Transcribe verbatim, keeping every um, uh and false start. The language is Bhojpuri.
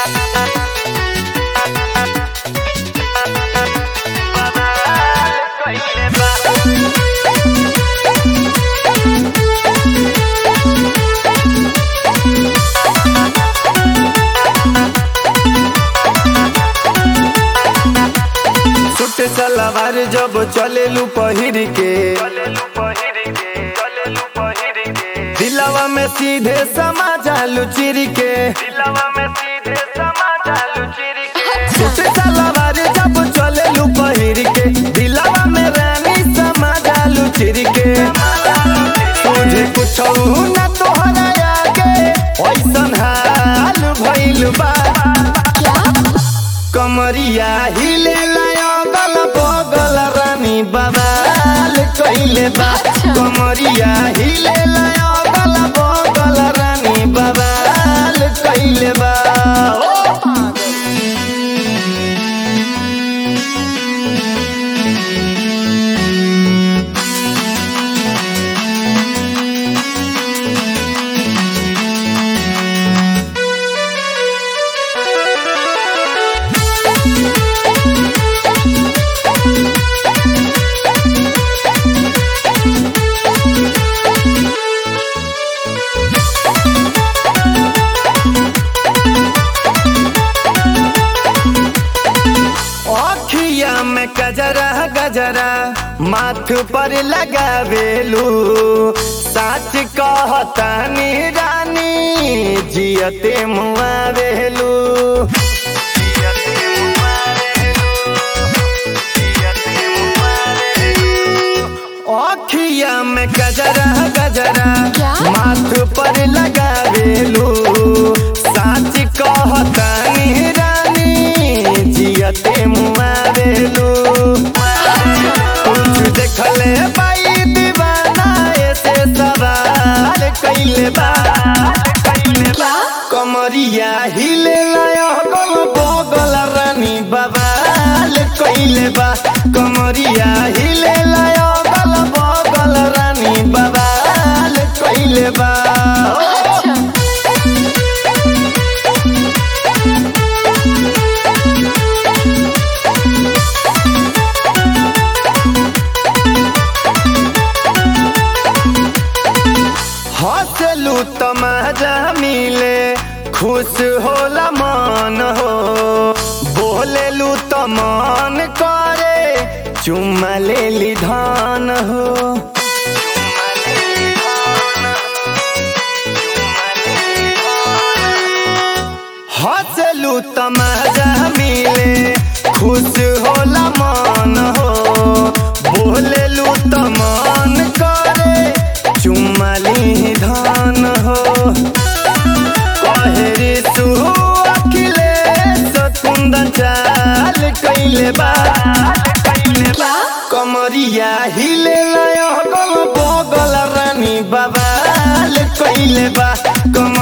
सलवार जब चलेलू पहिर के दिलवा में सीधे समा जालू चिर के सलवार जब चलेलू पहिर के दिलवा में रानी समा जालू चिर के तुझे कुछ न तोहरा आगे ऐसन हाल भइल बा कमरिया हिले अगल बगल रानी बवाल कइले बा कमरिया हिले अगल बगल रानी बवाल कइले बा में गजरा गजरा माथ पर लगावेलू साच कहतानी रानी जियते मुआवेलू अखिया में गजरा गजरा माथ पर लगावेलू साच कहतानी रानी जियते मुआवेलू कुछ देखले बाई दीवाना ऐसे सवाल कइले बा कमरिया हिले अगल बगल रानी बवाल कइले बा कमरिया हिले अगल बगल रानी बवाल कइले बा हंसलू तमाजा मिले खुश होला मन हो बोलेलू त मन करे चुम्मा लेली धान हो हंसलू तमाजा मिले खुश होला मन हो बोलेलू त मन करे चुम्माली धान हो कहेरी तू अखिलेश कुंदन चाल कइले बा कमरिया हिले अगल बगल रानी बवाल कइले बा।